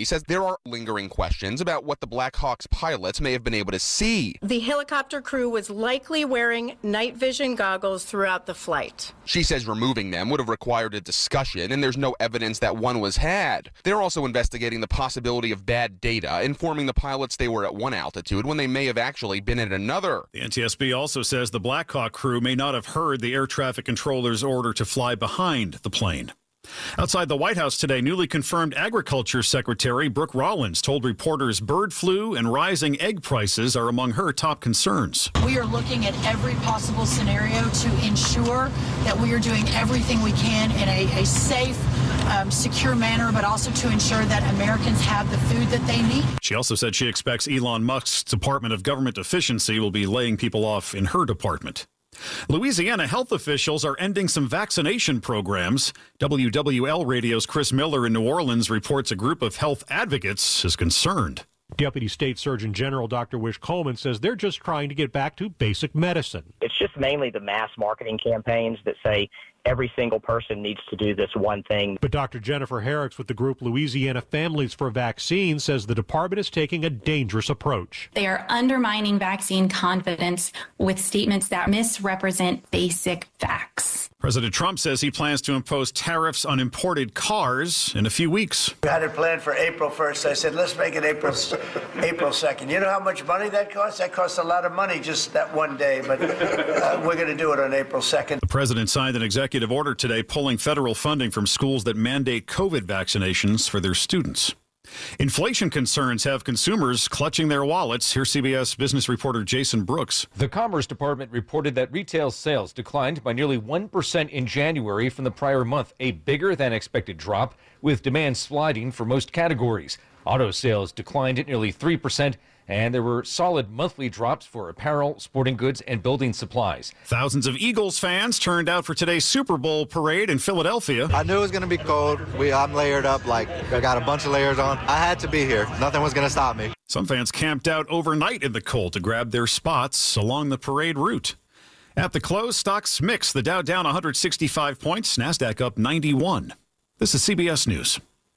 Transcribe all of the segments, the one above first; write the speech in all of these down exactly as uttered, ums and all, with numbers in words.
Authority says there are lingering questions about what the Blackhawks pilots may have been able to see. The helicopter crew was likely wearing night vision goggles throughout the flight. She says removing them would have required a discussion, and there's no evidence that one was had. They're also investigating the possibility of bad data, informing the pilots they were at one altitude when they may have actually been at another. The N T S B also says the Blackhawk crew may not have heard the air traffic controller's order to fly behind the plane. Outside the White House today, newly confirmed Agriculture Secretary Brooke Rollins told reporters bird flu and rising egg prices are among her top concerns. We are looking at every possible scenario to ensure that we are doing everything we can in a, a safe, um, secure manner, but also to ensure that Americans have the food that they need. She also said she expects Elon Musk's Department of Government Efficiency will be laying people off in her department. Louisiana health officials are ending some vaccination programs. W W L Radio's Chris Miller in New Orleans reports a group of health advocates is concerned. Deputy State Surgeon General Doctor Wish Coleman says they're just trying to get back to basic medicine. It's just mainly the mass marketing campaigns that say every single person needs to do this one thing. But Doctor Jennifer Herricks with the group Louisiana Families for Vaccines says the department is taking a dangerous approach. They are undermining vaccine confidence with statements that misrepresent basic facts. President Trump says he plans to impose tariffs on imported cars in a few weeks. We had it planned for April first. I said, let's make it April April second. You know how much money that costs? That costs a lot of money just that one day, but uh, we're going to do it on April second. The president signed an executive order today pulling federal funding from schools that mandate COVID vaccinations for their students. Inflation concerns have consumers clutching their wallets. Here's C B S business reporter Jason Brooks. The Commerce Department reported that retail sales declined by nearly one percent in January from the prior month, a bigger than expected drop, with demand sliding for most categories. Auto sales declined at nearly three percent, and there were solid monthly drops for apparel, sporting goods, and building supplies. Thousands of Eagles fans turned out for today's Super Bowl parade in Philadelphia. I knew it was going to be cold. We, I'm layered up, like I got a bunch of layers on. I had to be here. Nothing was going to stop me. Some fans camped out overnight in the cold to grab their spots along the parade route. At the close, stocks mixed. The Dow down one hundred sixty-five points, NASDAQ up ninety-one. This is C B S News.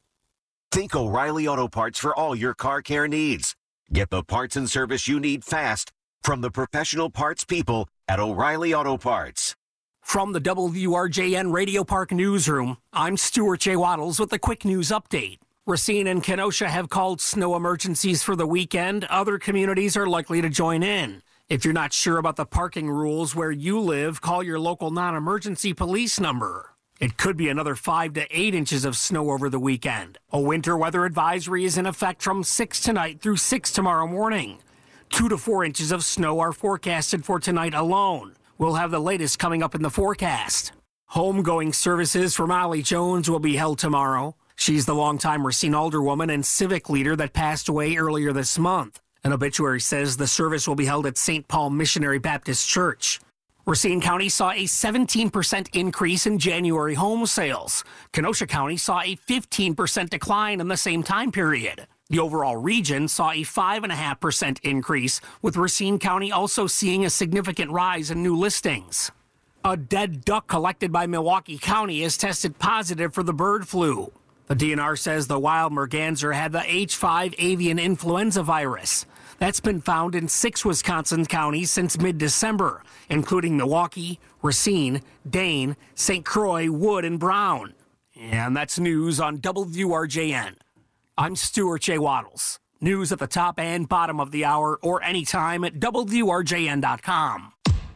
Think O'Reilly Auto Parts for all your car care needs. Get the parts and service you need fast from the professional parts people at O'Reilly Auto Parts. From the W R J N Radio Park Newsroom, I'm Stuart J. Waddles with a quick news update. Racine and Kenosha have called snow emergencies for the weekend. Other communities are likely to join in. If you're not sure about the parking rules where you live, call your local non-emergency police number. It could be another five to eight inches of snow over the weekend. A winter weather advisory is in effect from six tonight through six tomorrow morning. Two to four inches of snow are forecasted for tonight alone. We'll have the latest coming up in the forecast. Homegoing services for Molly Jones will be held tomorrow. She's the longtime Racine alderwoman and civic leader that passed away earlier this month. An obituary says the service will be held at Saint Paul Missionary Baptist Church. Racine County saw a seventeen percent increase in January home sales. Kenosha County saw a fifteen percent decline in the same time period. The overall region saw a five point five percent increase, with Racine County also seeing a significant rise in new listings. A dead duck collected by Milwaukee County is tested positive for the bird flu. The D N R says the wild merganser had the H five avian influenza virus. That's been found in six Wisconsin counties since mid-December, including Milwaukee, Racine, Dane, Saint Croix, Wood, and Brown. And that's news on W R J N. I'm Stuart J. Waddles. News at the top and bottom of the hour or anytime at W R J N dot com.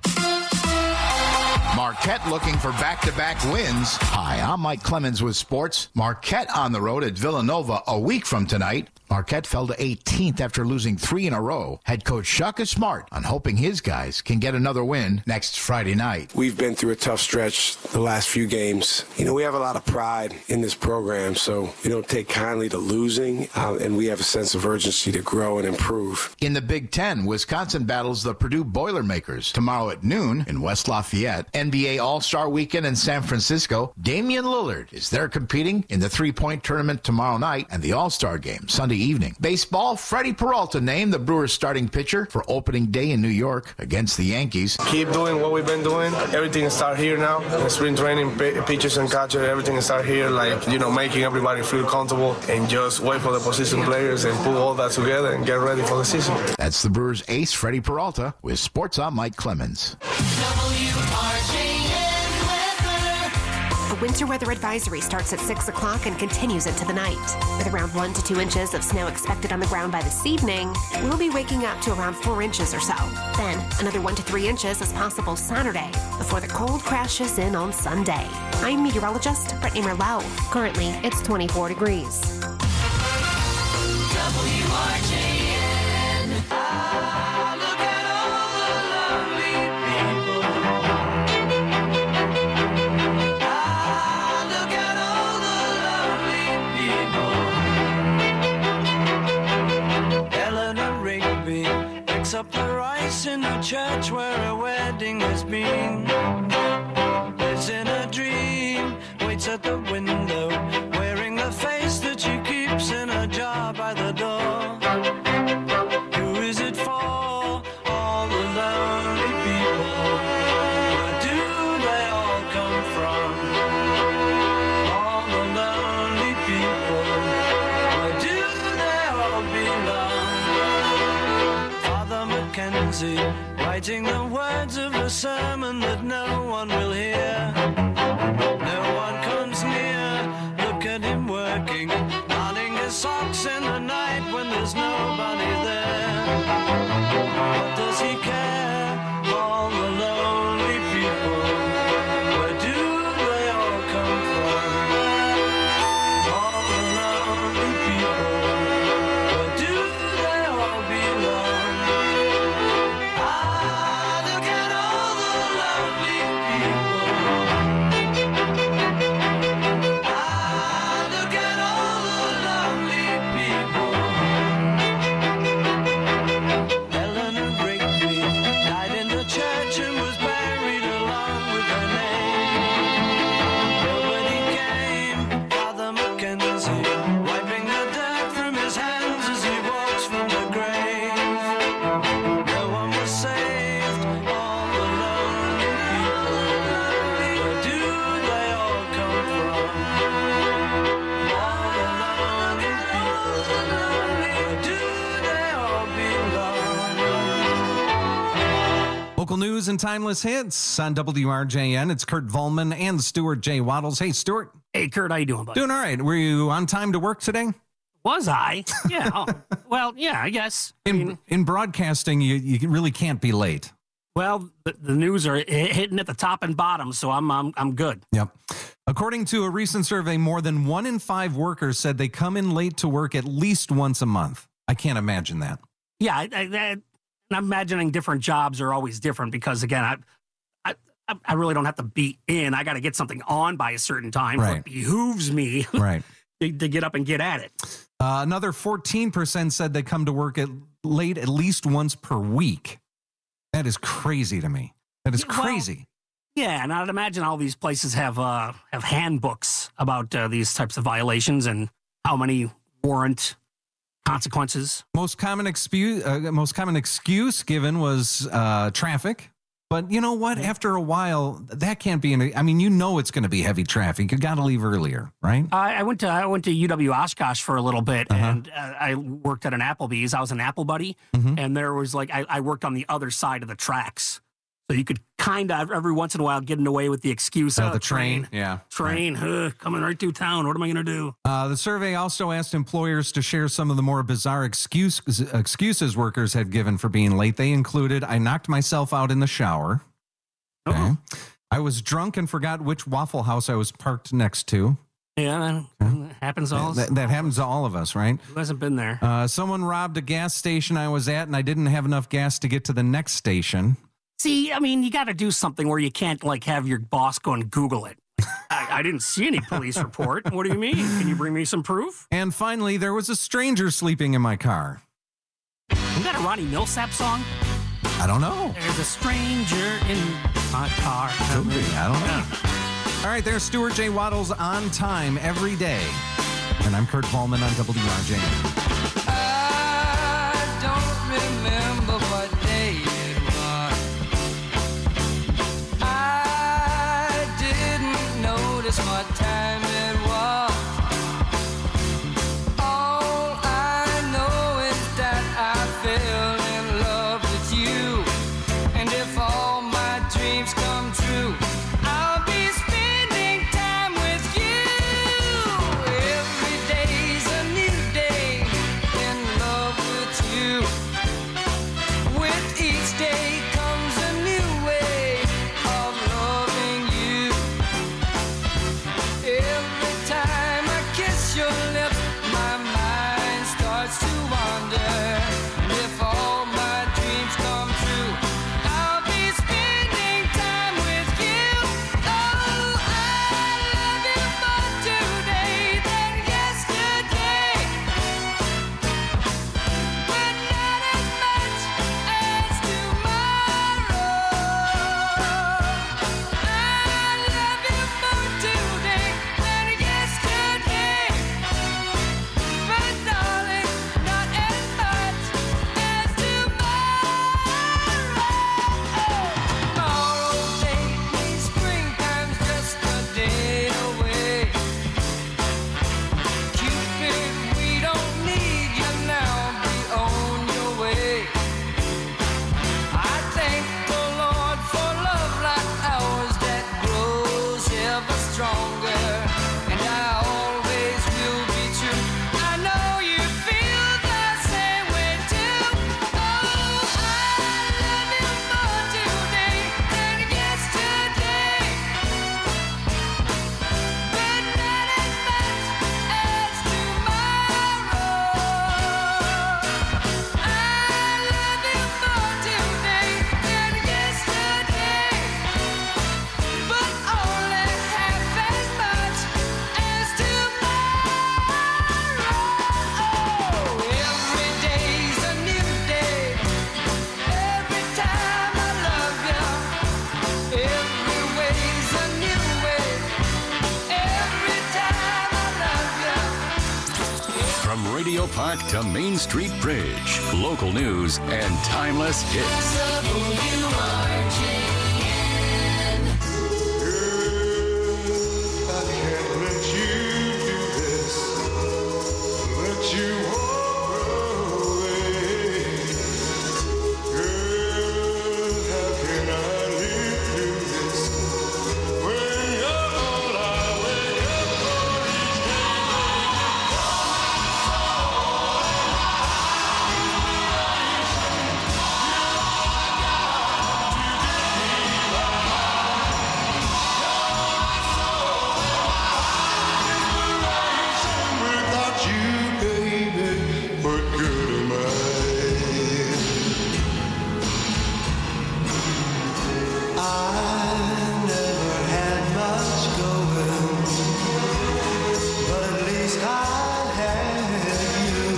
Marquette looking for back-to-back wins. Hi, I'm Mike Clemens with sports. Marquette on the road at Villanova a week from tonight. Marquette fell to eighteenth after losing three in a row. Head coach Shaka Smart on hoping his guys can get another win next Friday night. We've been through a tough stretch the last few games. You know, we have a lot of pride in this program, so we don't take kindly to losing, uh, and we have a sense of urgency to grow and improve. In the Big Ten, Wisconsin battles the Purdue Boilermakers tomorrow at noon in West Lafayette. N B A All-Star Weekend in San Francisco. Damian Lillard is there competing in the three-point tournament tomorrow night, and the All-Star Game Sunday evening. Baseball, Freddie Peralta named the Brewers starting pitcher for opening day in New York against the Yankees. Keep doing what we've been doing. Everything start here now. Spring training, pitchers and catcher, everything start here. Like, you know, making everybody feel comfortable and just wait for the position players and put all that together and get ready for the season. That's the Brewers ace, Freddie Peralta, with Sports on Mike Clemens. W R J N weather. The winter weather advisory starts at six o'clock and continues into the night. With around one to two inches of snow expected on the ground by this evening, we'll be waking up to around four inches or so. Then, another one to three inches is possible Saturday, before the cold crashes in on Sunday. I'm meteorologist Brittany Merlot. Currently, it's twenty-four degrees. W R J N. Ah, look at all the lovely people. Ah, look at all the lovely people. Eleanor Rigby picks up the rice in the church where a wedding has been. Lives in a dream, waits at the window, wearing the face that she keeps in a jar by the door. Who is it for? All the lonely people. Where do they all come from? All the lonely people. Where do they all belong? Father Mackenzie, writing the words of a sermon that no one will hear. No one comes near. Look at him working, darning his socks in the night when there's nobody there. What does he care? All the lonely people. Where do they all come from? All the lonely people. Where do they all belong? Ah, look at all the lovely people. Ah, look at all the lovely people. Eleanor Rigby died in the church and was buried along with her name. Nobody came. Father Mackenzie wiping the dirt from his hands as he walks from the grave. No one was saved. All the lonely people. Where do they all come from? All the lonely people. Where do they all belong? Local news and timeless hits on W R J N. It's Kurt Volman and Stuart J. Waddles. Hey, Stuart. Hey, Kurt, how you doing, buddy? Doing all right. Were you on time to work today? Was I? Yeah. Oh, well, yeah, I guess. I In mean, in broadcasting, you, you really can't be late. well, the, the news are hi- hitting at the top and bottom, so I'm I'm I'm good. Yep. According to a recent survey, more than one in five workers said they come in late to work at least once a month. I can't imagine that. Yeah, I, I, that, and I'm imagining different jobs are always different because, again, I I, I really don't have to be in. I got to get something on by a certain time. So Right. it behooves me Right. to, to get up and get at it. Uh, another fourteen percent said they come to work at late at least once per week. That is crazy to me. That is Yeah, well, crazy. Yeah, and I'd imagine all these places have uh, have handbooks about uh, these types of violations and how many warrant consequences. Most common excuse, uh, most common excuse given was uh, traffic. But you know what? After a while, that can't be. An, I mean, you know it's going to be heavy traffic. You got to leave earlier, right? I, I went to I went to U W Oshkosh for a little bit, Uh-huh. and uh, I worked at an Applebee's. I was an Apple buddy, Mhm. and there was like I, I worked on the other side of the tracks, so you could kind of every once in a while getting away with the excuse. Oh, "Oh, the train. Yeah. train, huh, coming right through town. What am I going to do? Uh, the survey also asked employers to share some of the more bizarre excuse, excuses workers had given for being late. They included, I knocked myself out in the shower. Okay. I was drunk and forgot which Waffle House I was parked next to. Yeah, that happens all. That, that happens to all of us, right? Who hasn't been there? Uh, someone robbed a gas station I was at, and I didn't have enough gas to get to the next station. See, I mean, you got to do something where you can't like have your boss go and Google it. I, I didn't see any police report. What do you mean? Can you bring me some proof? And finally, there was a stranger sleeping in my car. Isn't that a Ronnie Millsap song? I don't know. There's a stranger in my car. Could be. I don't know. All right, there's Stuart J. Waddles on time every day. And I'm Kurt Volman on W R J M. I don't remember what day it was. I didn't notice what time it was. All I know is that I fell in love with you. And if all my dreams come true, I'll be spending time with you. Every day's a new day in love with you. With each day comes a new way of loving you. Every time I kiss your lips, my mind starts to wander. And if all my dreams come true, I'll be spending time with you. Oh, I love you more today than yesterday, but not as much as tomorrow. I love you more today than yesterday, but darling, not as much as tomorrow. Tomorrow day means springtime's just a day away. Cupid, we don't need you now, be on your way. I thank the Lord for love like ours that grows ever stronger, and I always will be true. I know you feel the same way too. Oh, I love you more today than yesterday, but not as much as tomorrow. I love you more today than yesterday, but only half as much as tomorrow. Every day's a new day. Every time I love you, every way's a new way. Every time I love you. From Radio Park to Main Street Bridge, local news and timeless hits. Without you, baby, what good am I? I never had much going, but at least I had you.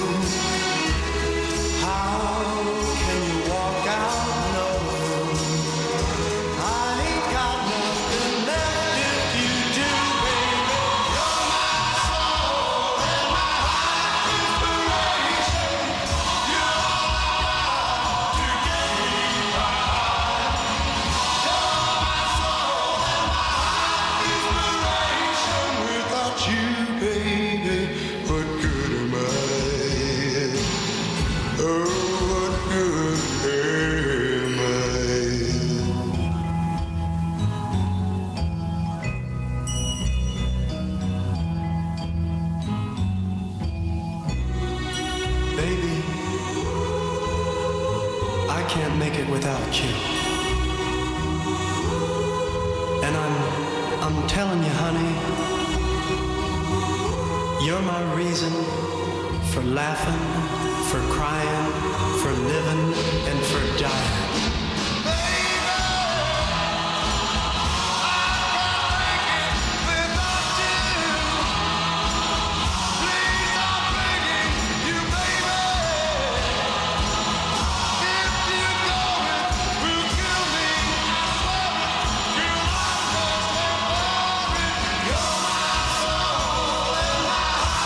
How can you walk out knowing I ain't got nothing left if you do, baby? You're my soul and my heart inspiration. You're all I got to give me my heart. You're my soul and my heart inspiration. Without you, baby, what good am I? Oh, what good am I? Baby, I can't make it without you. And I'm I'm telling you, honey, you're my reason for laughing, for crying, for living, and for dying. You're my soul and my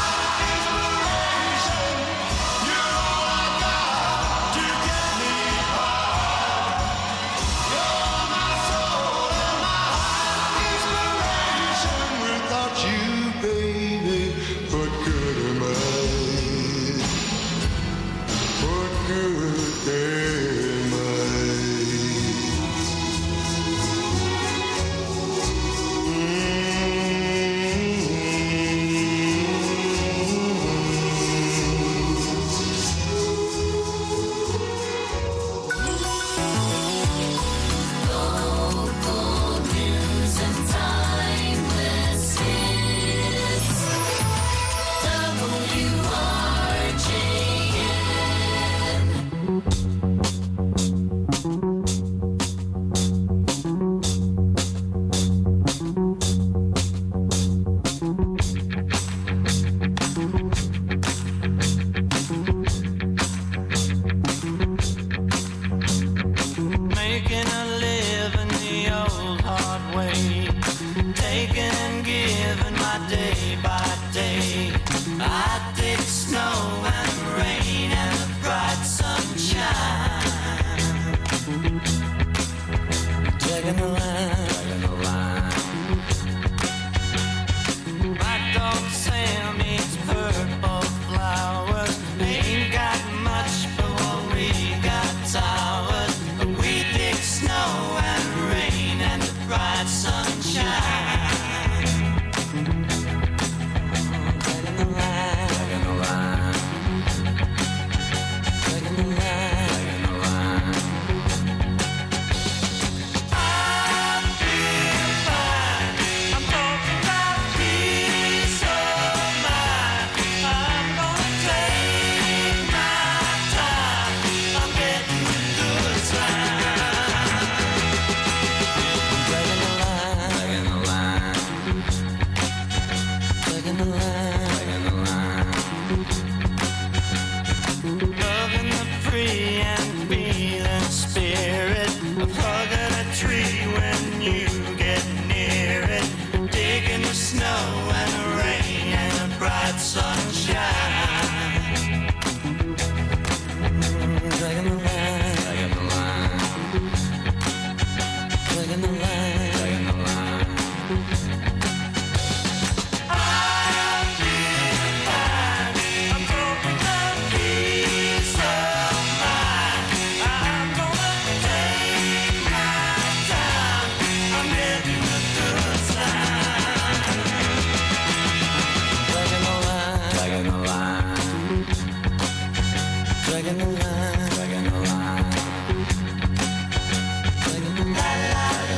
Dragging the line, dragging the line. Dragging the line,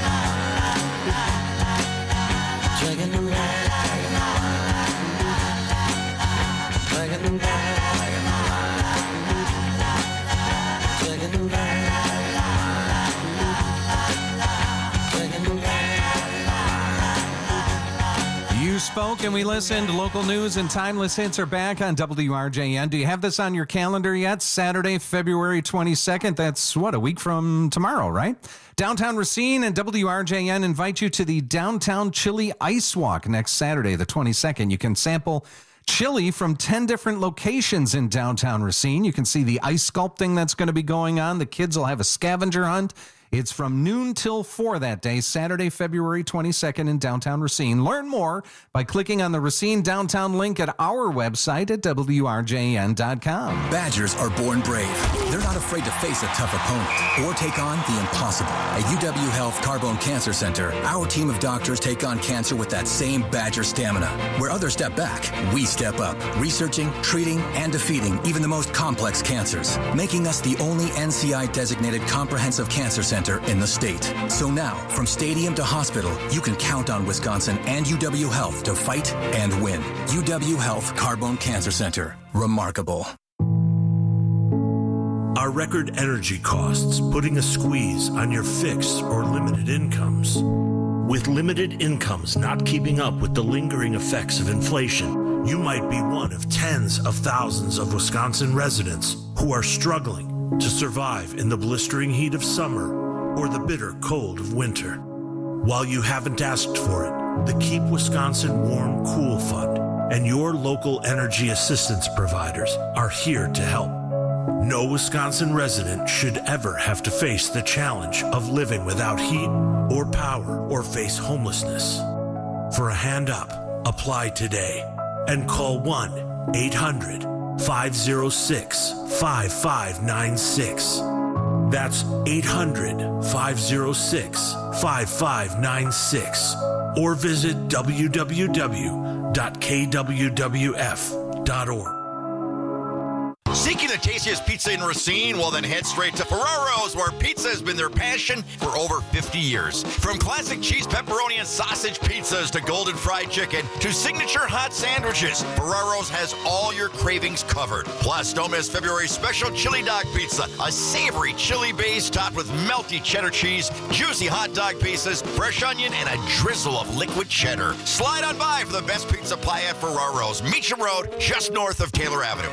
dragging the line, dragging the line, dragging the line. Spoke and we listened. Local news and timeless hits are back on W R J N. Do you have this on your calendar yet? Saturday, February twenty-second. That's what, a week from tomorrow, right? Downtown Racine and W R J N invite you to the Downtown Chili Ice Walk next Saturday, the twenty-second. You can sample chili from ten different locations in downtown Racine. You can see the ice sculpting that's going to be going on. The kids will have a scavenger hunt. It's from noon till four that day, Saturday, February twenty-second in downtown Racine. Learn more by clicking on the Racine Downtown link at our website at W R J N dot com. Badgers are born brave. They're not afraid to face a tough opponent or take on the impossible. At U W Health Carbone Cancer Center, our team of doctors take on cancer with that same Badger stamina. Where others step back, we step up, researching, treating, and defeating even the most complex cancers, making us the only N C I-designated comprehensive cancer center in the state. So now, from stadium to hospital, you can count on Wisconsin and U W Health to fight and win. U W Health Carbone Cancer Center. Remarkable. Are record energy costs putting a squeeze on your fixed or limited incomes? With limited incomes not keeping up with the lingering effects of inflation, you might be one of tens of thousands of Wisconsin residents who are struggling to survive in the blistering heat of summer or the bitter cold of winter. While you haven't asked for it, the Keep Wisconsin Warm Cool Fund and your local energy assistance providers are here to help. No Wisconsin resident should ever have to face the challenge of living without heat or power or face homelessness. For a hand up, apply today and call one eight hundred five oh six five five nine six. That's eight hundred five oh six five five nine six or visit w w w dot k w w f dot org. Seeking the tastiest pizza in Racine? Well, then head straight to Ferraro's, where pizza has been their passion for over fifty years. From classic cheese, pepperoni, and sausage pizzas to golden fried chicken to signature hot sandwiches, Ferraro's has all your cravings covered. Plus, don't miss February's special chili dog pizza, a savory chili base topped with melty cheddar cheese, juicy hot dog pieces, fresh onion, and a drizzle of liquid cheddar. Slide on by for the best pizza pie at Ferraro's, Meacham Road, just north of Taylor Avenue.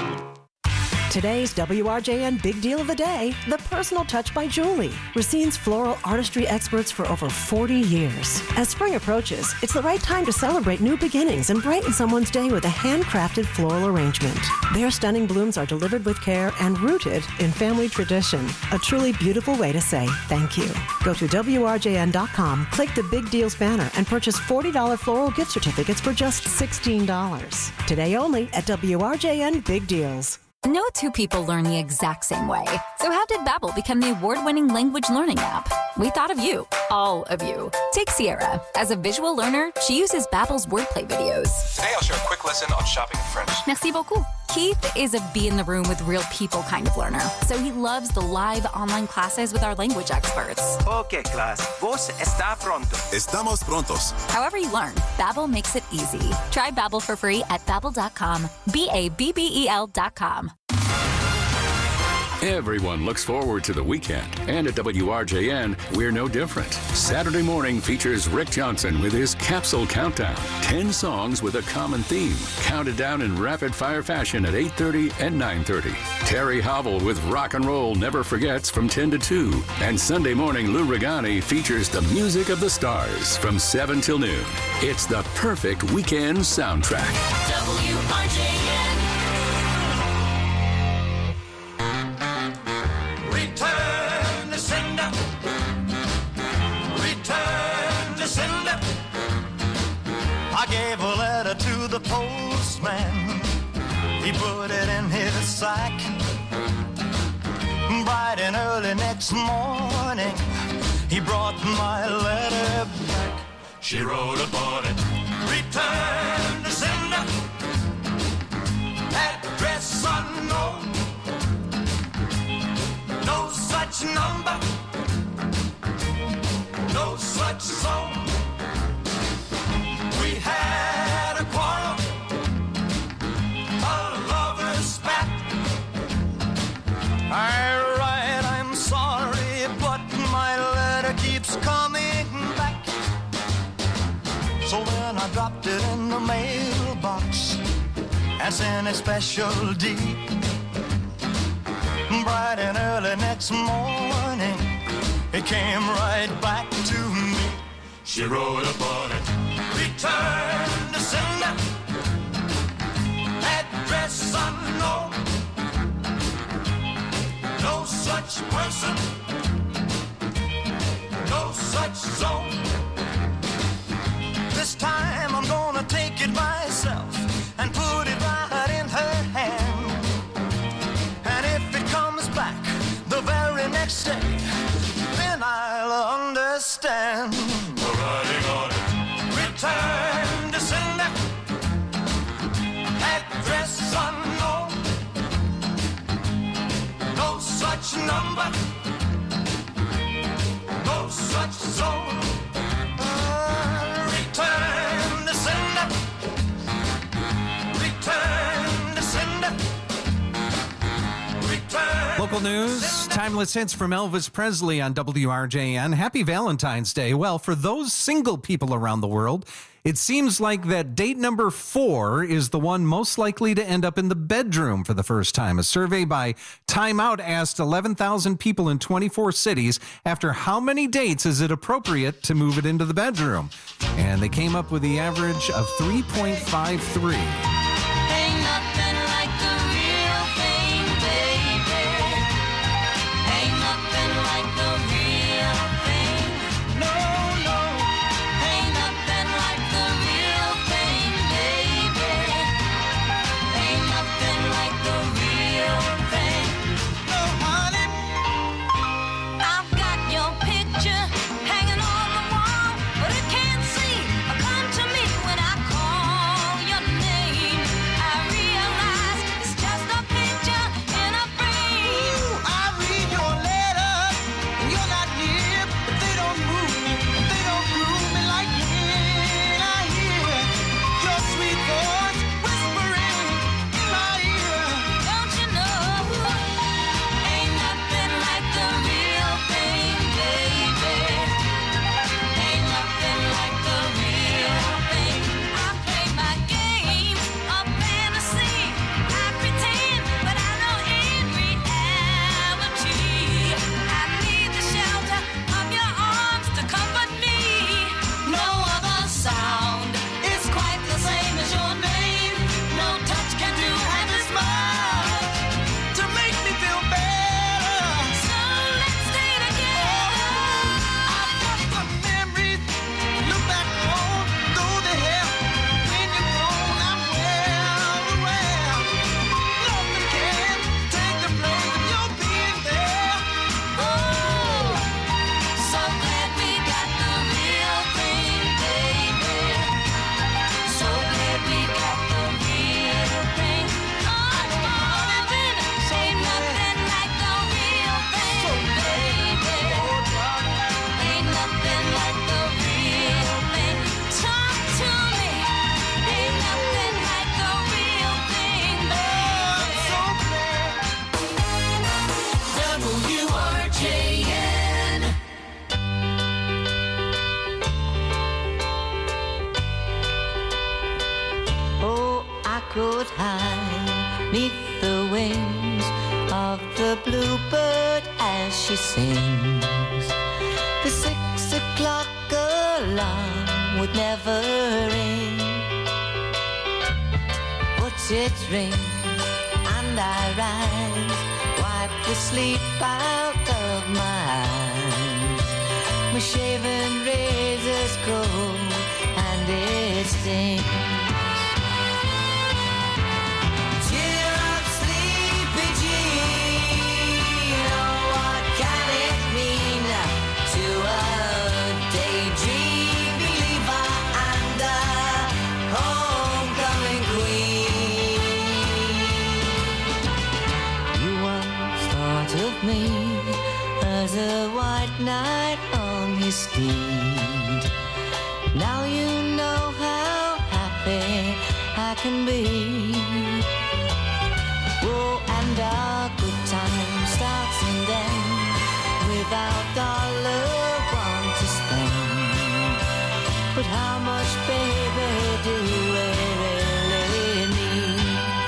Today's W R J N Big Deal of the Day, the personal touch by Julie, Racine's floral artistry experts for over forty years. As spring approaches, it's the right time to celebrate new beginnings and brighten someone's day with a handcrafted floral arrangement. Their stunning blooms are delivered with care and rooted in family tradition. A truly beautiful way to say thank you. Go to W R J N dot com, click the Big Deals banner, and purchase forty dollars floral gift certificates for just sixteen dollars. Today only at W R J N Big Deals. No two people learn the exact same way. So how did Babbel become the award-winning language learning app? We thought of you, all of you. Take Sierra. As a visual learner, she uses Babbel's wordplay videos. Today I'll share a quick lesson on shopping in French. Merci beaucoup. Keith is a be in the room with real people kind of learner, so he loves the live online classes with our language experts. Okay, class. Vos está pronto. Estamos prontos. However you learn, Babbel makes it easy. Try Babbel for free at babbel dot com. B A B B E L dot com. Everyone looks forward to the weekend, and at W R J N, we're no different. Saturday morning features Rick Johnson with his Capsule Countdown. Ten songs with a common theme, counted down in rapid-fire fashion at eight thirty and nine thirty. Terry Hobble with Rock and Roll Never Forgets from ten to two. And Sunday morning, Lou Regani features the music of the stars from seven till noon. It's the perfect weekend soundtrack. W R J N. Return to sender. Return to sender. I gave a letter to the postman. He put it in his sack. Bright and early next morning, he brought my letter back. She wrote upon it. Return to sender. Address unknown. dancing a special D. Bright and early next morning, it came right back to me. She wrote upon it, return to sender, address unknown, no such person, no such zone. This time I'm gonna take it myself and put it right in her hand. And if it comes back the very next day, then I'll understand. Writing on it, return to sender, address unknown, no such number, no such zone. Uh, return to sender, return to sender, return. Local news, timeless hits from Elvis Presley on W R J N. Happy Valentine's Day. Well, for those single people around the world, it seems like that date number four is the one most likely to end up in the bedroom for the first time. A survey by Time Out asked eleven thousand people in twenty-four cities, after how many dates is it appropriate to move it into the bedroom? And they came up with the average of three point five three. Ain't nothing like the real thing, baby. Ain't nothing like the real thing. No, no. Ain't nothing like the real thing, baby. Ain't nothing like the real thing. No, honey. I've got your picture hanging on the wall, but it can't seem to come to me when I call your name. I realize it's just a picture in a frame. I read your letters, and you're not near, but they don't move me, they don't move me like when I hear your sweet voice whispering in my ear. Don't you know? Ain't nothing like the real thing, baby. Ain't nothing like the real thing. I play my game of fantasy. I pretend, but I know in reality I need the shelter of your arms to comfort me. No other sound is quite the same as your name. No touch can do half as much to make me feel better. So let's stay together. I've got the memories to look back on, though they have. When you're gone, I'm well aware. Nothing can take the place of your being there. Oh, so glad we got the real thing, baby. So glad we got the real thing. Oh, darling, ain't nothing like the real thing, baby. Ain't nothing like the real thing. Talk to me. Ain't nothing like the real thing, baby. So glad. W R J N. Oh, I could hide neath the wings of the bluebird as she sings. The six o'clock alarm would never ring, but it rings and I rise, wipe the sleep out of my eyes. My shaven razor's cold and it stings. Cheer up, sleepy Jean. Oh, what can it mean to a daydream believer and a homecoming queen? You once thought of me as a white knight on his steed. Now you know how happy I can be. Oh, and our good time starts and ends without dollar one to spend. But how much, baby, do we really need?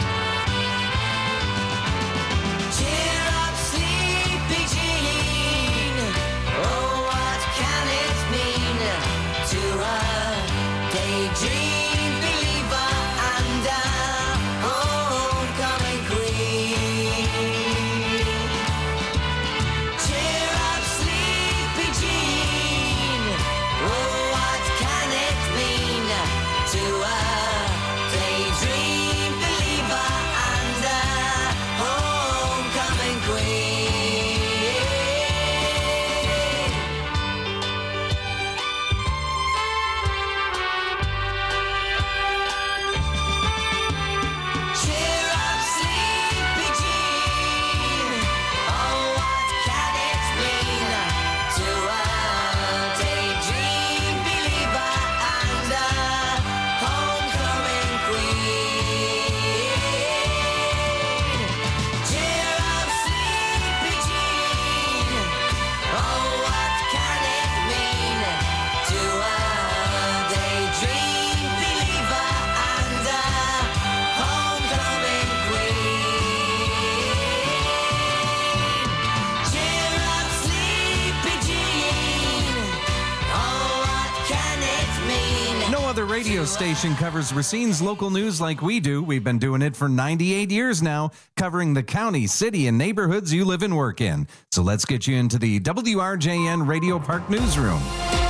radio station covers Racine's local news like we do. We've been doing it for ninety-eight years now, covering the county, city, and neighborhoods you live and work in. So let's get you into the W R J N Radio Park Newsroom.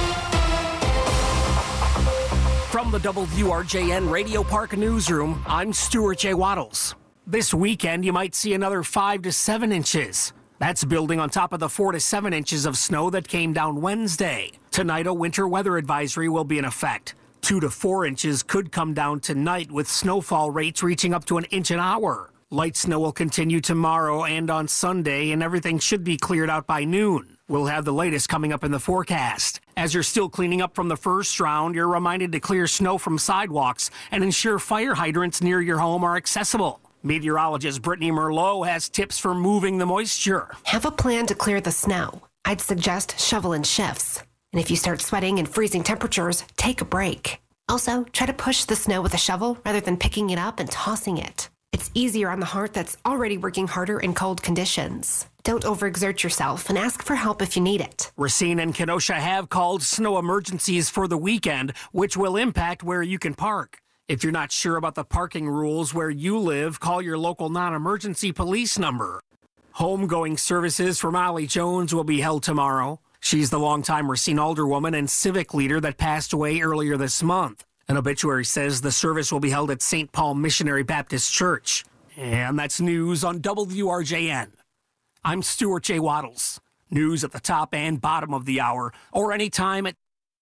From the W R J N Radio Park Newsroom, I'm Stuart J. Waddles. This weekend, you might see another five to seven inches. That's building on top of the four to seven inches of snow that came down Wednesday. Tonight, a winter weather advisory will be in effect. Two to four inches could come down tonight, with snowfall rates reaching up to an inch an hour. Light snow will continue tomorrow and on Sunday, and everything should be cleared out by noon. We'll have the latest coming up in the forecast. As you're still cleaning up from the first round, you're reminded to clear snow from sidewalks and ensure fire hydrants near your home are accessible. Meteorologist Brittany Merlot has tips for moving the moisture. Have a plan to clear the snow. I'd suggest shovel in shifts. And if you start sweating and freezing temperatures, take a break. Also, try to push the snow with a shovel rather than picking it up and tossing it. It's easier on the heart that's already working harder in cold conditions. Don't overexert yourself and ask for help if you need it. Racine and Kenosha have called snow emergencies for the weekend, which will impact where you can park. If you're not sure about the parking rules where you live, call your local non-emergency police number. Homegoing services for Molly Jones will be held tomorrow. She's the longtime Racine alderwoman and civic leader that passed away earlier this month. An obituary says the service will be held at Saint Paul Missionary Baptist Church. And that's news on W R J N. I'm Stuart J. Waddles. News at the top and bottom of the hour, or anytime at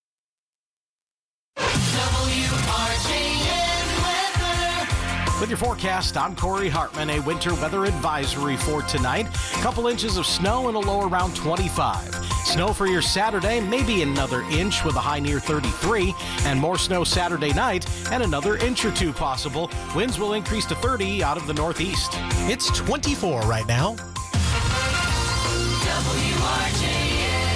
W R J N. With your forecast, I'm Corey Hartman. A winter weather advisory for tonight. A couple inches of snow and a low around twenty-five. Snow for your Saturday, maybe another inch with a high near thirty-three. And more snow Saturday night and another inch or two possible. Winds will increase to thirty out of the northeast. It's twenty-four right now. W R J N.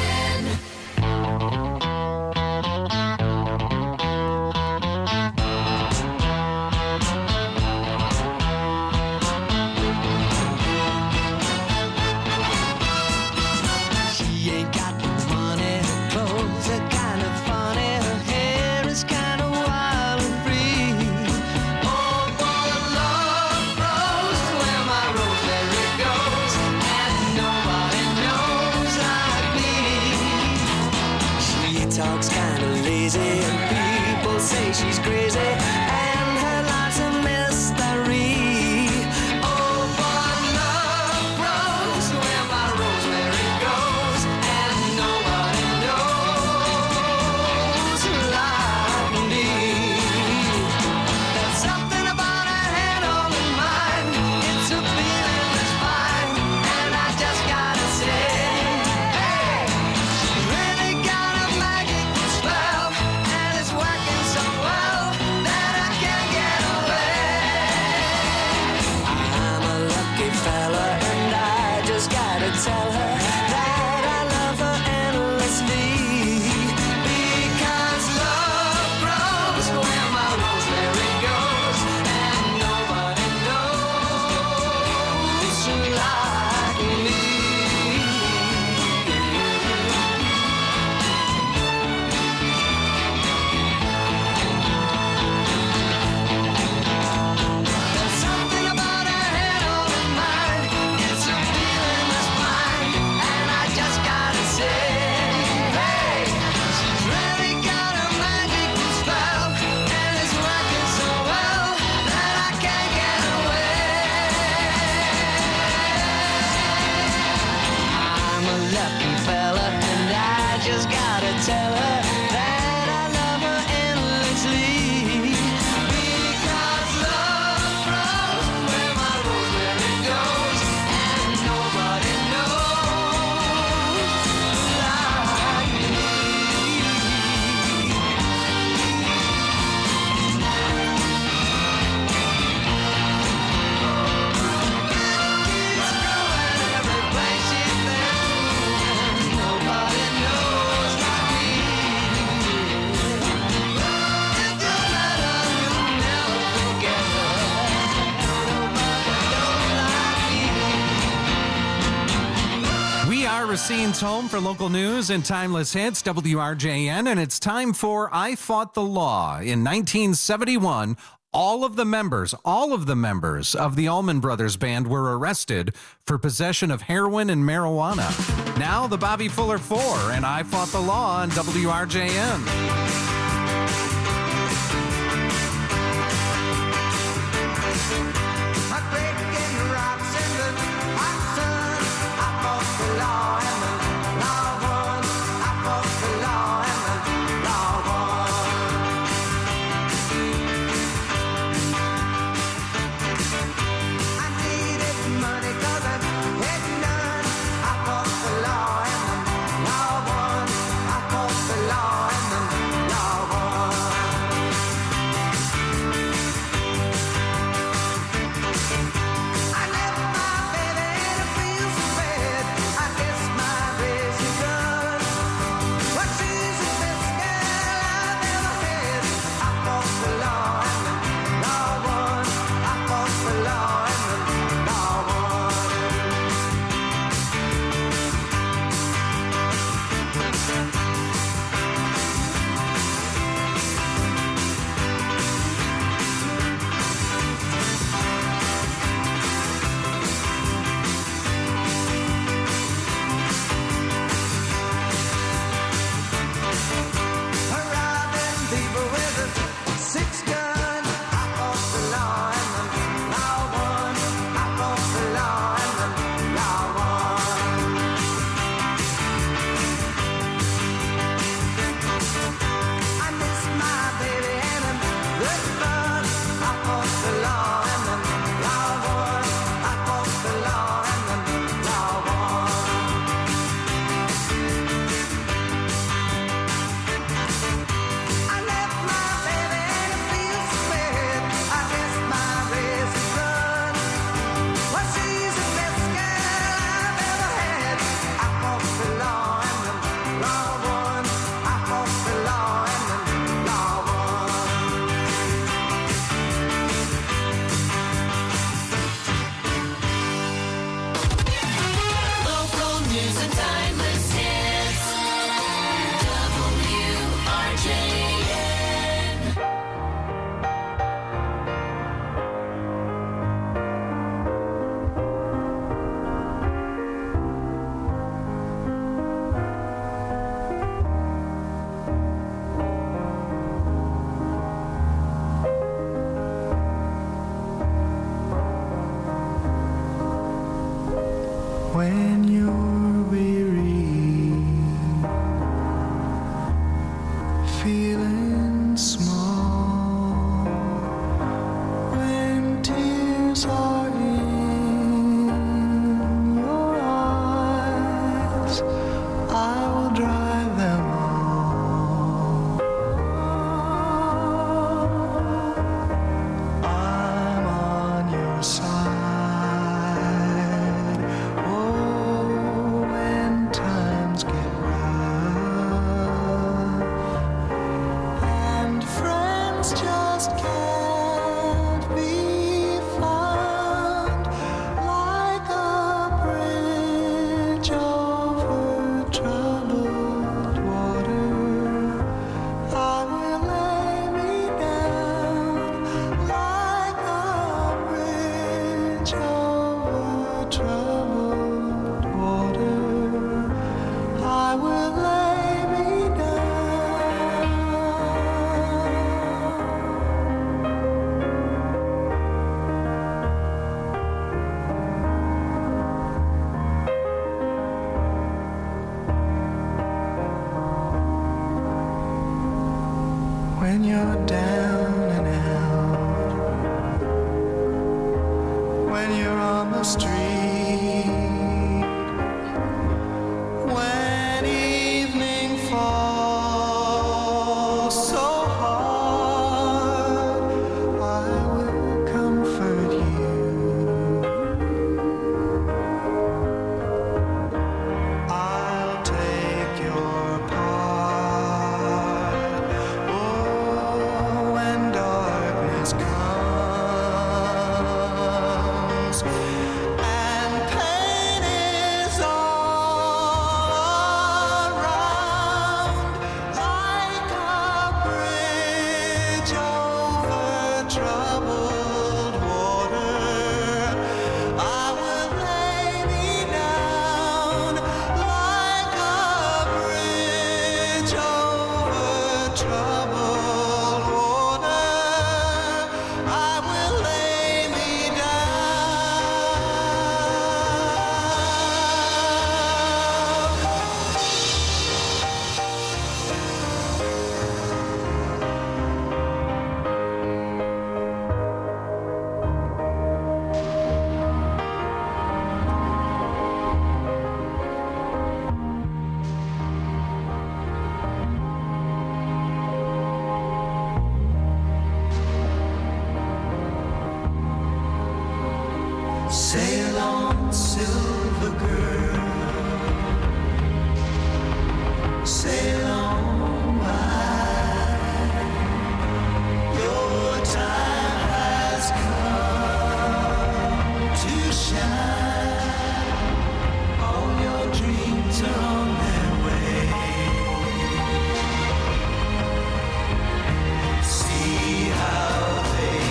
Talks kind of lazy and people say she's crazy and her life's a mystery. Oh, but love grows where my rosemary goes and nobody knows like me. There's something about her head on the mind. It's a feeling that's fine, and I just gotta say, hey, she's really got a magic spell, and it's working so well that I can't get away. I'm a lucky fella, and I just gotta tell her that I love her endlessly. Because love grows where my rosemary goes, and nobody knows like me. There's something about her head on her mind. It's a feeling that's fine, and I just gotta say, hey, she's really got a magical spell, and it's working so well that I can't get away. I'm a lucky fella, and I just gotta tell her that I love her endlessly. Because love grows where my rosemary goes, and nobody knows like me. Keeps growing every place she's been, and nobody knows like me. Racine's home for local news and timeless hits, W R J N, and it's time for I Fought the Law. In nineteen seventy-one, all of the members, all of the members of the Allman Brothers Band were arrested for possession of heroin and marijuana. Now the Bobby Fuller Four and I Fought the Law on W R J N. When you're weary, feeling small, when tears are in your eyes, I will dry them all. I'm on your side. Oh, on, silver girl. Sail on by. Your time has come to shine. All your dreams are on their way. See how they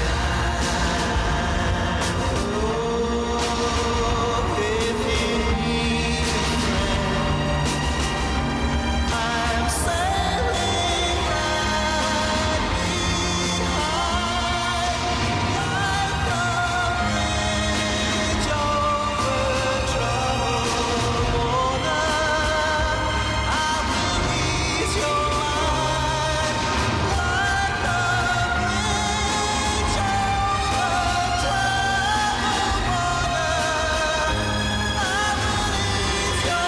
shine. Oh, if you need a friend, I'm sailing right behind, like a bridge over troubled water. I will ease your mind, like a bridge over troubled water. I will ease your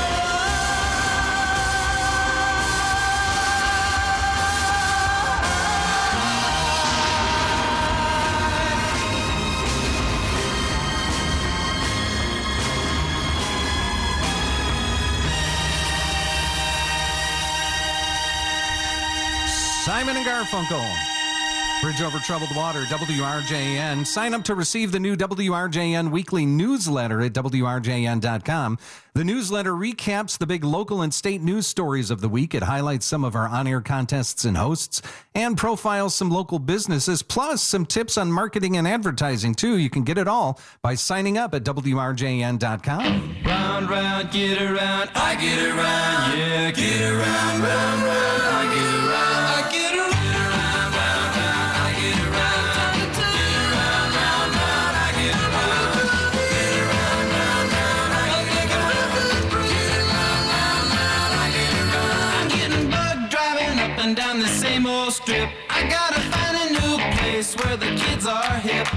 Simon and Garfunkel. Bridge Over Troubled Water, W R J N. Sign up to receive the new W R J N weekly newsletter at W R J N dot com. The newsletter recaps the big local and state news stories of the week. It highlights some of our on-air contests and hosts and profiles some local businesses, plus some tips on marketing and advertising, too. You can get it all by signing up at W R J N dot com. Round, round, get around, I get around, yeah, get around, round, round, I get around, I get around, round, round, round, I get around, get around, round, round, I get around, get around, round, round, I get around, get around, round, round, I get around. I'm getting bugged driving up and down the same old strip. I gotta find a new place where the kids are hip.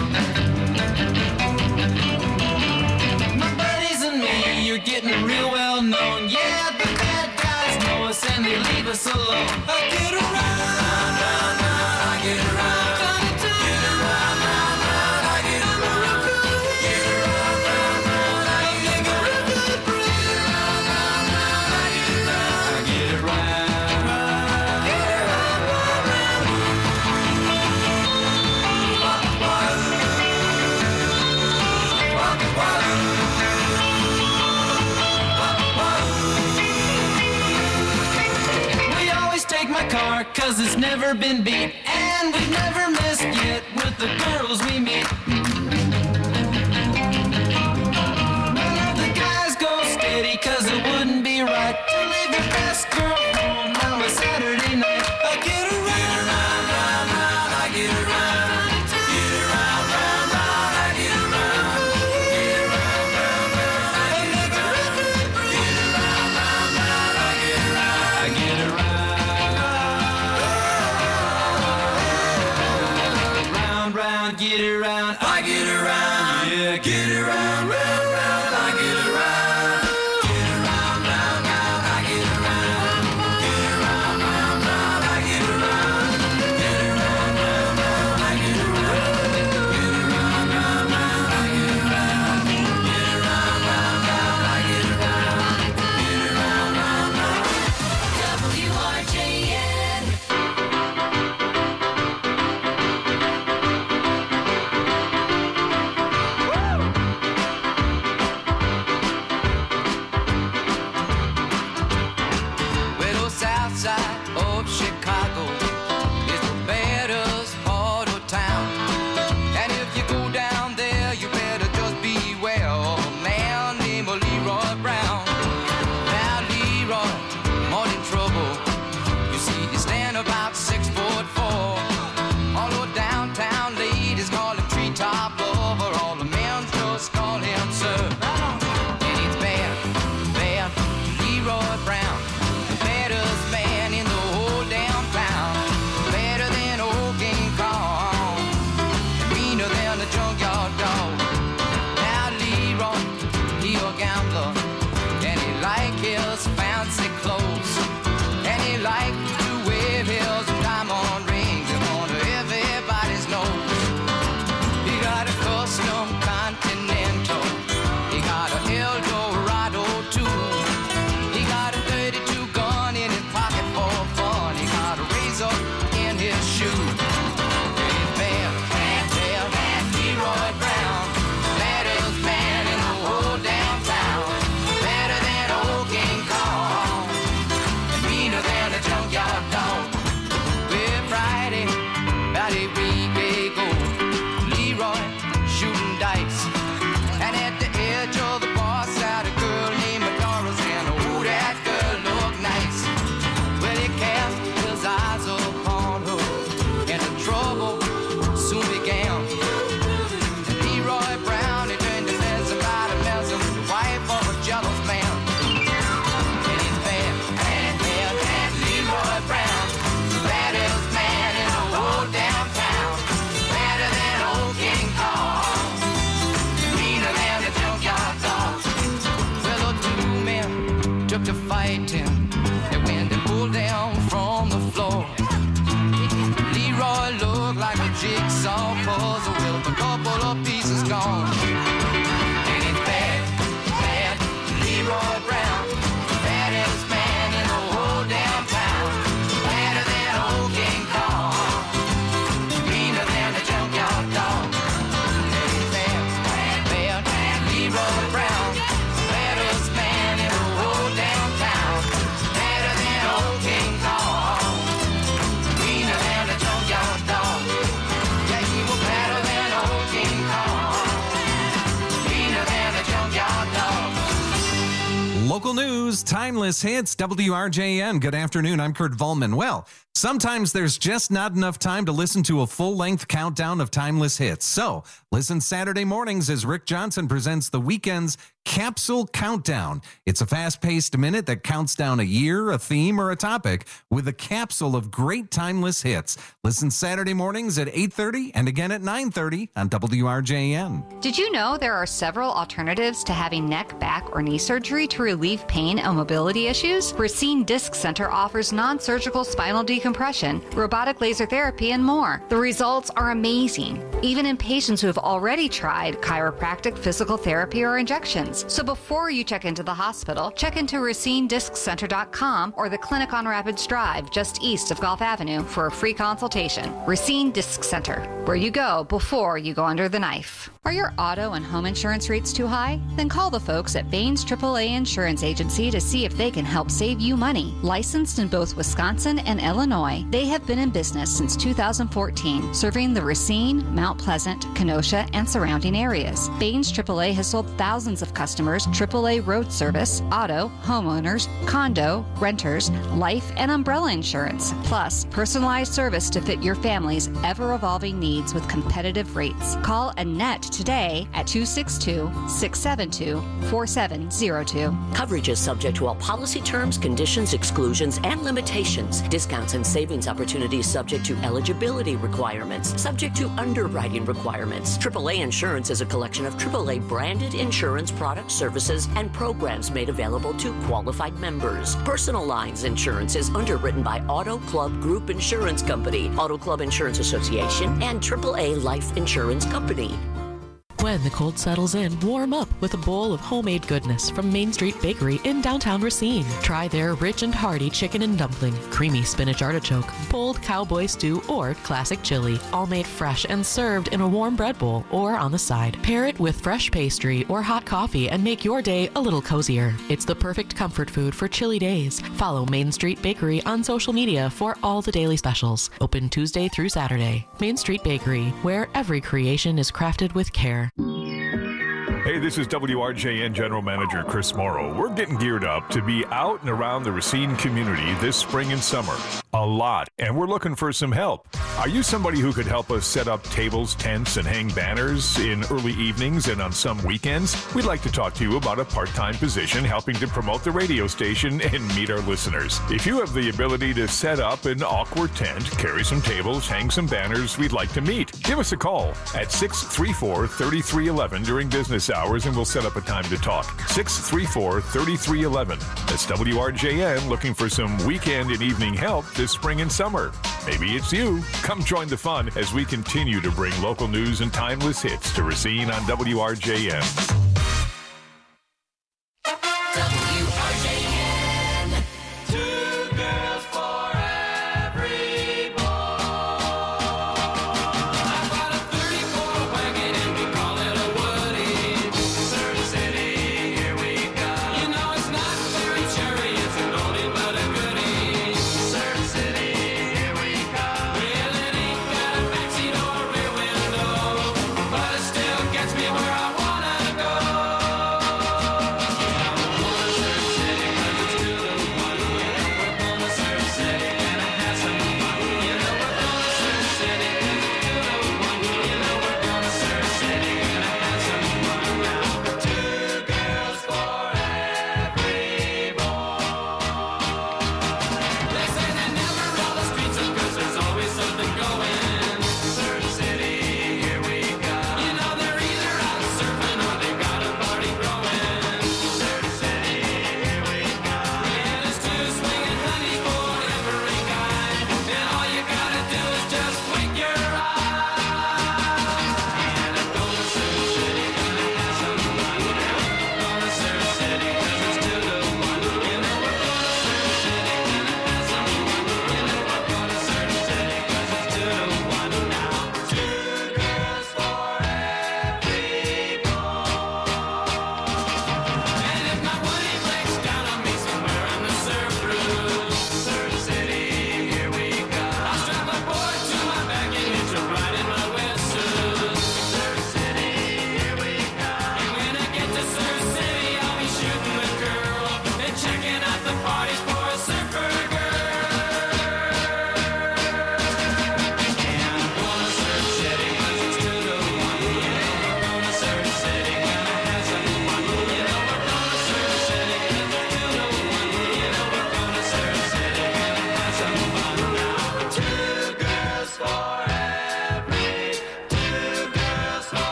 My buddies and me, you're getting real well known. Yeah, the bad guys know us and they leave us alone. I get around, round, round, I get around. Get around, round, round, I get around. Get around, round, round, I get around. Get around, round, round, I get around. I get around, get around, round, we always take my car, cause it's never been beat. And we've never missed yet with the girls we meet. None of the guys go steady, cause it wouldn't be right to leave the best girl home on a Saturday night. I get around, round, round, round, I get around. Get around, round, round, I get around. Get around, round, round, I get around. Get around, round, round, I get around. I get around. Round, round, get around. fighting. And when they pulled down from the floor, Leroy looked like a jigsaw puzzle with a couple of pieces gone. And it's bad, bad Leroy Brown, baddest man in the whole damn town, badder than old King Kong, meaner than the junkyard dog. And it's bad, bad, bad Leroy Brown, baddest man in the whole damn town, badder than old King Kong, meaner than the junkyard dog. Yeah, he was badder than old King Kong, meaner than the junkyard dog. Local news, timeless hits, W R J N. Good afternoon. I'm Kurt Volman. Well, sometimes there's just not enough time to listen to a full-length countdown of timeless hits. So listen Saturday mornings as Rick Johnson presents the weekend's Capsule Countdown. It's a fast-paced minute that counts down a year, a theme, or a topic with a capsule of great timeless hits. Listen Saturday mornings at eight thirty and again at nine thirty on W R J N. Did you know there are several alternatives to having neck, back, or knee surgery to relieve pain and mobility issues? Racine Disc Center offers non-surgical spinal decompression, robotic laser therapy, and more. The results are amazing, even in patients who have already tried chiropractic, physical therapy, or injections. So before you check into the hospital, check into racine disc center dot com or the clinic on Rapids Drive, just east of Gulf Avenue, for a free consultation. Racine Disc Center, where you go before you go under the knife. Are your auto and home insurance rates too high? Then call the folks at Baines triple A Insurance Agency to see if they can help save you money. Licensed in both Wisconsin and Illinois, they have been in business since two thousand fourteen, serving the Racine, Mount Pleasant, Kenosha, and surrounding areas. Baines triple A has sold thousands of customers triple A road service, auto, homeowners, condo, renters, life, and umbrella insurance, plus personalized service to fit your family's ever-evolving needs with competitive rates. Call Annette today at two six two, six seven two, four seven zero two. Coverage is subject to all policy terms, conditions, exclusions, and limitations. Discounts and savings opportunities subject to eligibility requirements, subject to underwriting requirements. triple A Insurance is a collection of triple A branded insurance products, services, and programs made available to qualified members. Personal Lines Insurance is underwritten by Auto Club Group Insurance Company, Auto Club Insurance Association, and triple A Life Insurance Company. When the cold settles in, warm up with a bowl of homemade goodness from Main Street Bakery in downtown Racine. Try their rich and hearty chicken and dumpling, creamy spinach artichoke, bold cowboy stew, or classic chili, all made fresh and served in a warm bread bowl or on the side. Pair it with fresh pastry or hot coffee and make your day a little cozier. It's the perfect comfort food for chilly days. Follow Main Street Bakery on social media for all the daily specials. Open Tuesday through Saturday. Main Street Bakery, where every creation is crafted with care. Hey, this is W R J N General Manager Chris Morrow. We're getting geared up to be out and around the Racine community this spring and summer. A lot, and we're looking for some help. Are you somebody who could help us set up tables, tents, and hang banners in early evenings and on some weekends? We'd like to talk to you about a part-time position helping to promote the radio station and meet our listeners. If you have the ability to set up an awkward tent, carry some tables, hang some banners, we'd like to meet. Give us a call at six three four, three three one one during business hours and we'll set up a time to talk. six three four, three three one one. That's W R J N looking for some weekend and evening help this spring and summer. Maybe it's you. Come join the fun as we continue to bring local news and timeless hits to Racine on W R J N. W R J N. Two girls for every boy. I've got a thirty-four wagon and we call it a Woody. Surrey City, here we go. You know it's not very cherry, it's an oldie but a goodie. Surrey City, here we go. Well, it ain't got a backseat or a rear window, but it still gets me where I wanna go.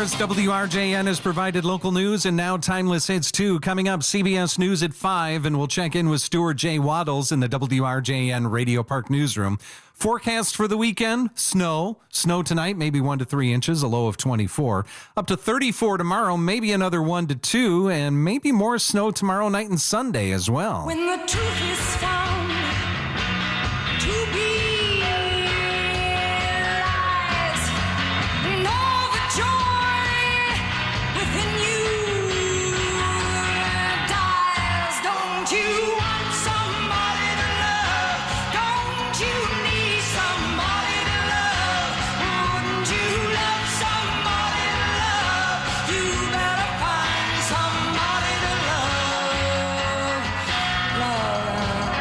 cares? W R J N has provided local news and now Timeless Hits too. Coming up, C B S News at five, and we'll check in with Stuart J. Waddles in the W R J N Radio Park newsroom. Forecast for the weekend, snow. Snow tonight, maybe one to three inches, a low of twenty-four. Up to thirty-four tomorrow, maybe another one to two, and maybe more snow tomorrow night and Sunday as well. When the truth is found to be lies, know the joy within you dies. Don't you want somebody to love? Don't you need somebody to love? Wouldn't you love somebody to love? You better find somebody to love. Love.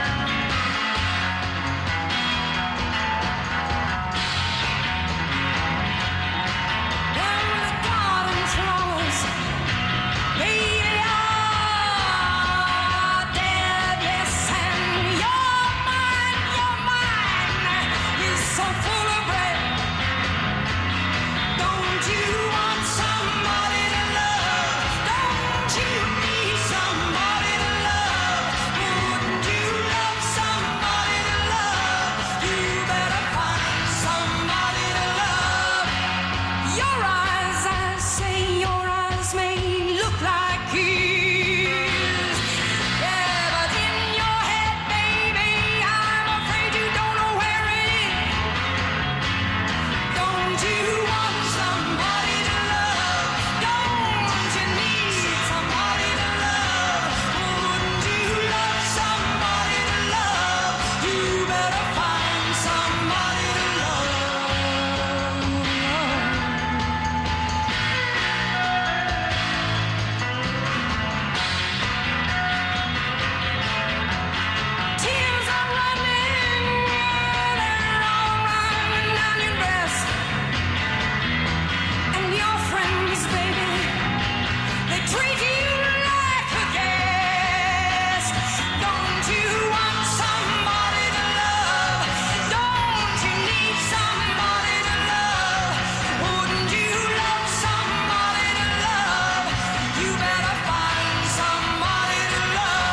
When the garden flowers they are dead, yes, and your mind, your mind is so full of red. Don't you want somebody to love? Don't you need somebody to love? Wouldn't you love somebody to love? You better find somebody to love. Your eyes, I say, your eyes may look like his. Yeah, but in your head, baby, I'm afraid you don't know where it is. Don't you want somebody to love? Don't you need somebody to love? Wouldn't you love somebody to love? You better find somebody to love. Tears are running, they're all running down your breast. And your friends, baby, they treat you like a guest. Don't you want somebody to love? Don't you need somebody to love? Wouldn't you love somebody to love? You better find somebody to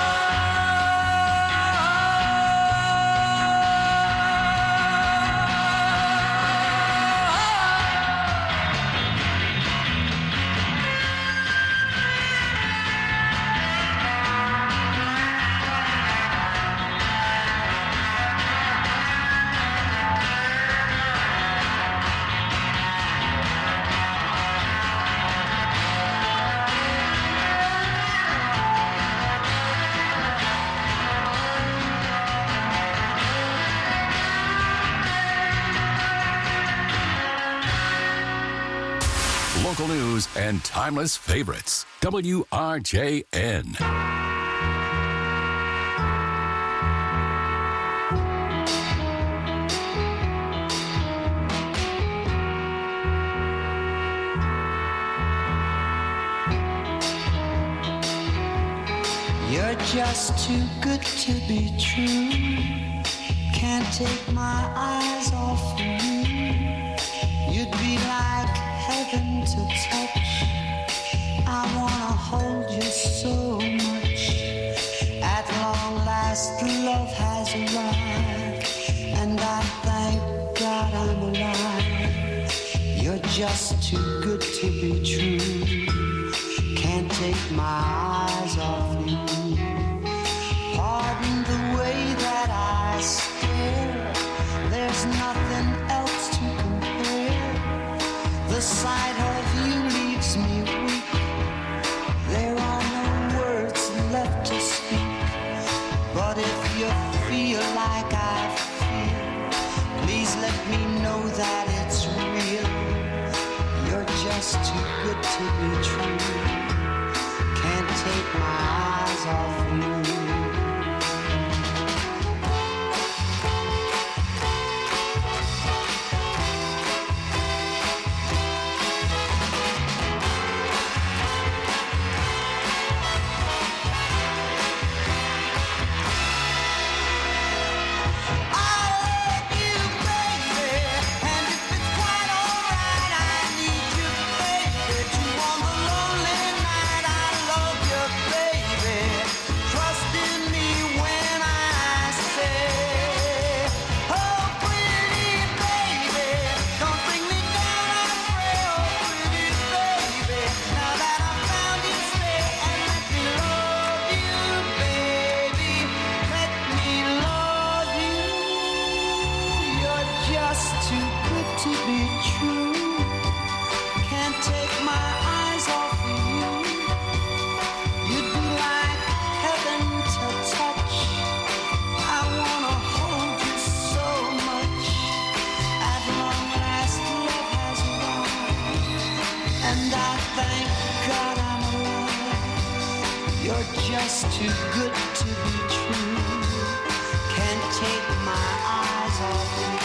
Local news and timeless favorites. W R J N. You're just too good to be true. Can't take my eyes off of you. You'd be like heaven to touch. I wanna hold you so much. At long last, love has arrived, and I thank God I'm alive. You're just too good to be true. Can't take my eyes off you. Pardon the way that I stare. There's nothing else to compare. The sight of you leaves me weak. There are no just too good to be true. Can't take my eyes off you.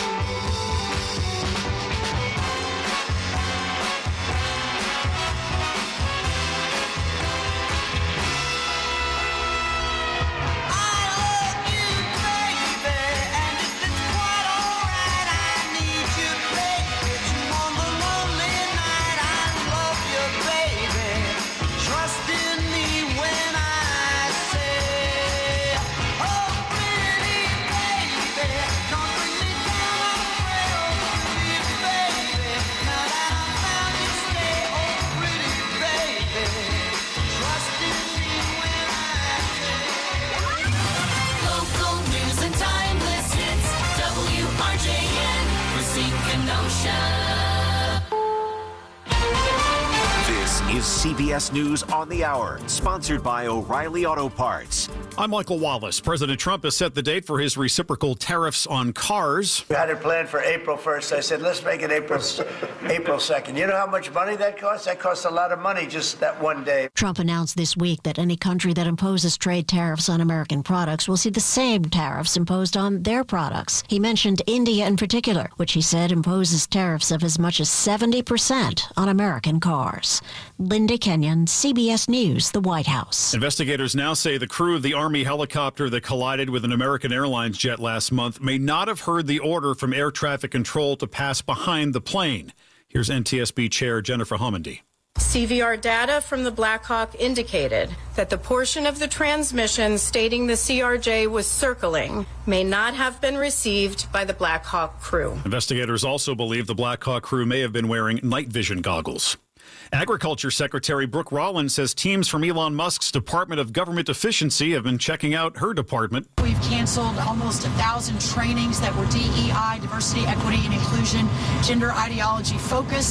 Local news and timeless hits. W R J N, Racine, Kenosha. This is C B S News on the Hour, sponsored by O'Reilly Auto Parts. I'm Michael Wallace. President Trump has set the date for his reciprocal tariffs on cars. We had it planned for April first. I said, let's make it April April second. You know how much money that costs? That costs a lot of money just that one day. Trump announced this week that any country that imposes trade tariffs on American products will see the same tariffs imposed on their products. He mentioned India in particular, which he said imposes tariffs of as much as seventy percent on American cars. Linda Kenyon, C B S News, the White House. Investigators now say the crew of the Army helicopter that collided with an American Airlines jet last month may not have heard the order from air traffic control to pass behind the plane. Here's N T S B Chair Jennifer Homendy. C V R data from the Black Hawk indicated that the portion of the transmission stating the C R J was circling may not have been received by the Black Hawk crew. Investigators also believe the Black Hawk crew may have been wearing night vision goggles. Agriculture Secretary Brooke Rollins says teams from Elon Musk's Department of Government Efficiency have been checking out her department. We've canceled almost a thousand trainings that were D E I, diversity, equity, and inclusion, gender ideology focused.